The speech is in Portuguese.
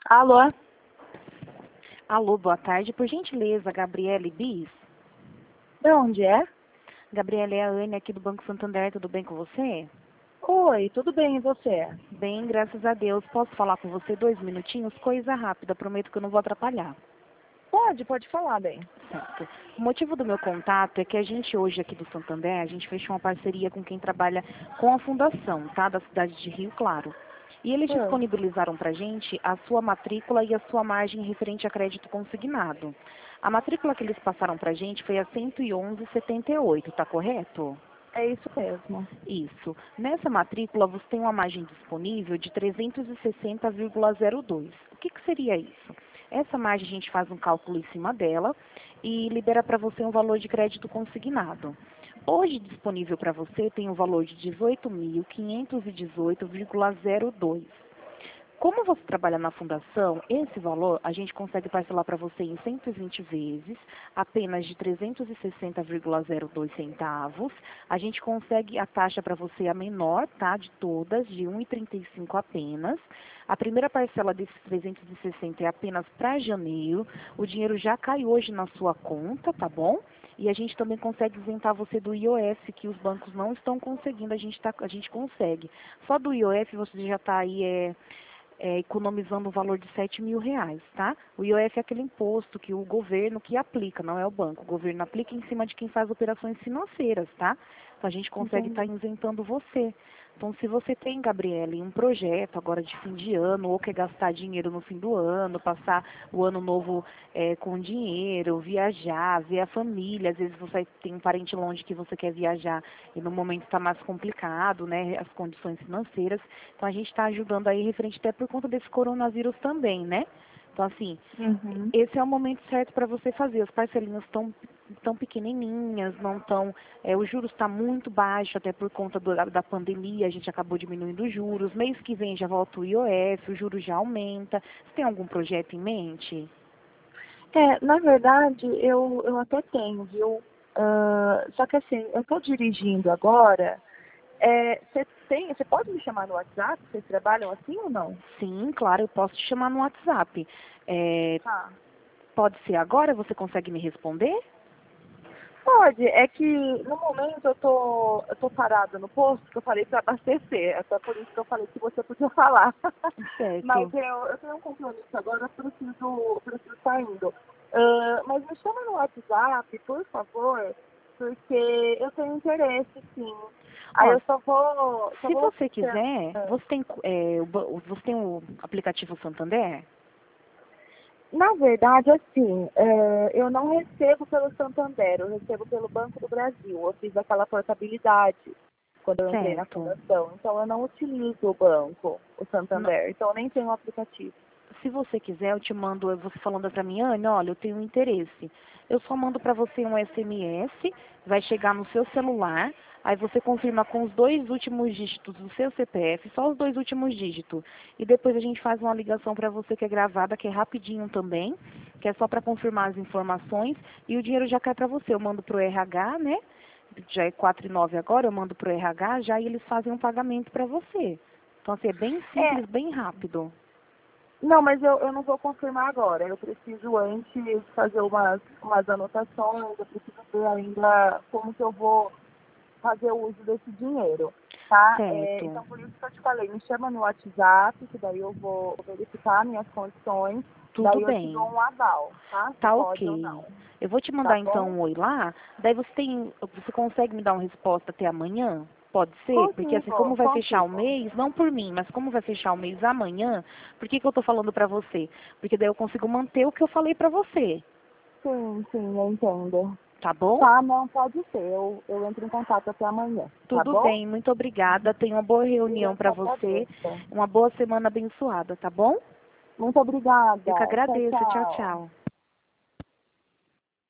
Alô? Alô, boa tarde. Por gentileza, Gabriele Bis? De onde é? Gabriela, é a Anne aqui do Banco Santander. Tudo bem com você? Oi, tudo bem, e você? Bem, graças a Deus. Posso falar com você 2 minutinhos? Coisa rápida, prometo que eu não vou atrapalhar. Pode falar, bem. Certo. O motivo do meu contato é que a gente hoje aqui do Santander, a gente fechou uma parceria com quem trabalha com a fundação, tá? Da cidade de Rio Claro. E eles Hum. disponibilizaram para a gente a sua matrícula e a sua margem referente a crédito consignado. A matrícula que eles passaram para a gente foi a 111,78, tá correto? É isso mesmo. Isso. Nessa matrícula, você tem uma margem disponível de 360,02. O que seria isso? Essa margem a gente faz um cálculo em cima dela e libera para você um valor de crédito consignado. Hoje disponível para você tem um valor de 18.518,02. Como você trabalha na fundação, esse valor a gente consegue parcelar para você em 120 vezes, apenas de 360,02 centavos. A gente consegue a taxa para você a menor, tá, de todas, de 1,35 apenas. A primeira parcela desses 360 é apenas para janeiro. O dinheiro já cai hoje na sua conta, tá bom? E a gente também consegue isentar você do IOF, que os bancos não estão conseguindo, a gente consegue. Só do IOF você já está aí economizando o valor de R$ 7.000, tá? O IOF é aquele imposto que o governo que aplica, não é o banco. O governo aplica em cima de quem faz operações financeiras, tá? Então a gente consegue estar Entendi. isentando você. Então, se você tem, Gabriele, um projeto agora de fim de ano, ou quer gastar dinheiro no fim do ano, passar o ano novo com dinheiro, viajar, ver a família, às vezes você tem um parente longe que você quer viajar e no momento está mais complicado, né, as condições financeiras, então a gente está ajudando aí referente até por conta desse coronavírus também, né? Então, assim, Uhum. esse é o momento certo para você fazer. As parcelinhas estão tão pequenininhas, não tão, o juros está muito baixo, até por conta da pandemia, a gente acabou diminuindo os juros. Mês que vem já volta o IOF, o juros já aumenta. Você tem algum projeto em mente? Na verdade, eu até tenho, viu? Só que assim, eu tô dirigindo agora. Você pode me chamar no WhatsApp? Vocês trabalham assim ou não? Sim, claro, eu posso te chamar no WhatsApp. É, Tá. pode ser agora? Você consegue me responder? Pode, é que no momento eu tô parada no posto que eu falei para abastecer, até por isso que eu falei que você podia falar. Mas Certo. eu tenho um compromisso agora, eu preciso estar indo. Mas me chama no WhatsApp, por favor, porque eu tenho interesse, sim. Aí Ó, eu só se vou você ter- quiser, você tem o aplicativo Santander? Na verdade, assim, eu não recebo pelo Santander, eu recebo pelo Banco do Brasil. Eu fiz aquela portabilidade quando eu entrei na Certo. fundação. Então, eu não utilizo o banco, o Não- Santander. Então, eu nem tenho o aplicativo. Se você quiser, eu te mando, você falando para mim, Anne, olha, eu tenho interesse. Eu só mando para você um SMS, vai chegar no seu celular, aí você confirma com os 2 últimos dígitos do seu CPF, só os 2 últimos dígitos. E depois a gente faz uma ligação para você que é gravada, que é rapidinho também, que é só para confirmar as informações, e o dinheiro já cai para você. Eu mando para o RH, né? Já é 4,9 agora, eu mando para o RH, já e eles fazem um pagamento para você. Então, assim, é bem É, simples, bem rápido. não, mas eu não vou confirmar agora. Eu preciso antes fazer umas anotações, eu preciso ver ainda como que eu vou fazer o uso desse dinheiro, tá? Certo. Então, por isso que eu te falei, me chama no WhatsApp, que daí eu vou verificar minhas condições, Tudo daí eu te dou bem. um aval, tá? Se Tá pode ou ok. não, Eu vou te tá mandar então bom? um oi lá, daí você consegue me dar uma resposta até amanhã? Pode ser? Porque assim, como Consigo, vai fechar o consigo. mês, não por mim, mas como vai fechar o mês amanhã, por que que eu tô falando pra você? Porque daí eu consigo manter o que eu falei pra você, Sim, eu entendo. tá bom? Tá, não, pode ser. Eu entro em contato até amanhã, tá Tudo bom? bem, muito obrigada. Tenha uma boa Eu reunião que pra você, agradeço. uma boa semana abençoada, tá bom? Muito Eu que obrigada. Tchau, agradeço. Tchau, tchau. tchau.